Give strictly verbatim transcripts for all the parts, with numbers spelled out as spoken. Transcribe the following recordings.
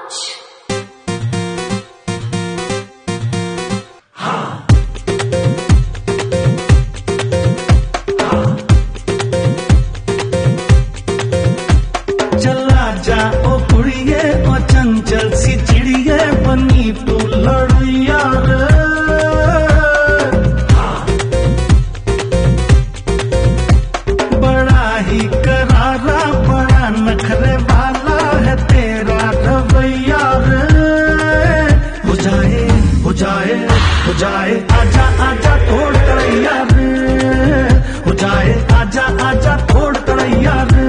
चला जा ओ कुड़िए ओ चंचल सी चिड़िए बनी तू लड़िया रे। बड़ा ही करारा बड़ा नखरे वाला है तेरा रवैया रे। हो जाए हो जाए हो जाए आजा आजा तोड़ करैया रे। हो जाए आजा आजा तोड़ करैया रे।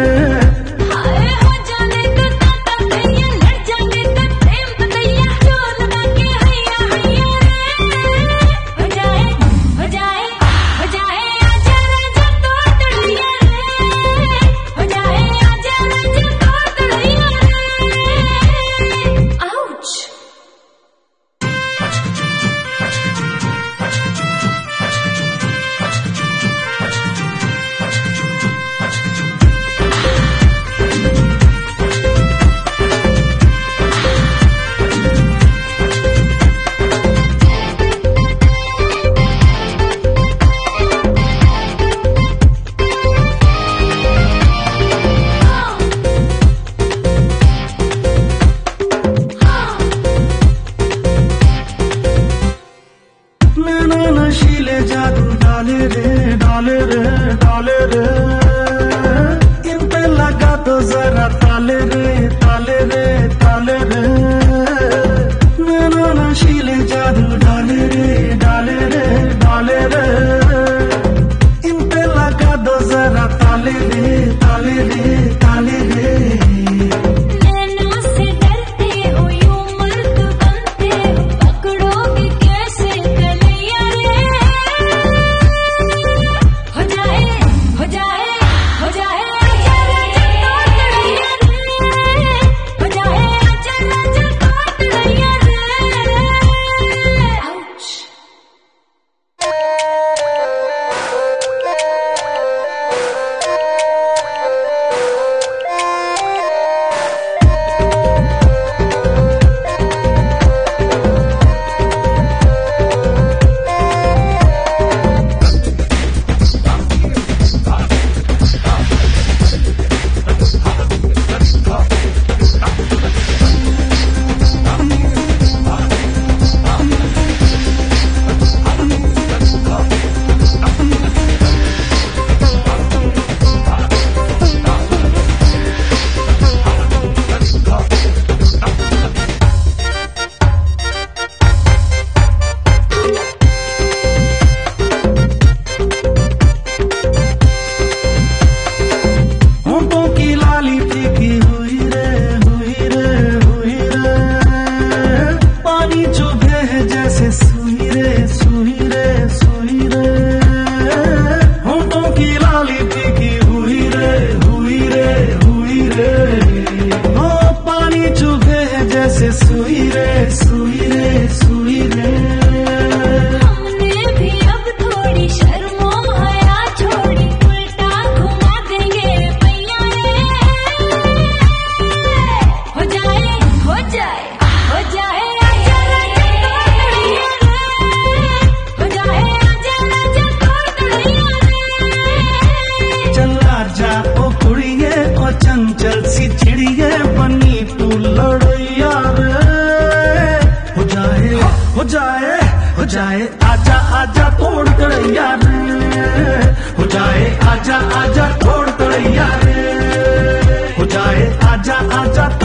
नशीले जादू डाले रे डाले रे डाले रे। इन पे लगा तो जरा ताले रे ताले रे ताले रे। नशीले जादू डाले रे डाले रे डाले रे। इन पे लगा दो जरा ताले रे ताले रे ताले रे। सुई रे सुई रे सुई रे। हमने भी अब थोड़ी शर्मो हया छोड़ी उल्टा घुमा देंगे पैया रे। हो जाए हो जाए हो जाए आजा राजा हो जाए आजा राजा तोड़िया रे। चला जा ओ कुड़िए ओ चंचल सी चिड़िए बनी तू लड़ैया रे। हो जाए हो जाए हो जाए आजा आजा तोड़ करैया रे। हो जाए आजा आजा तोड़ करैया रे। हो जाए आजा आजा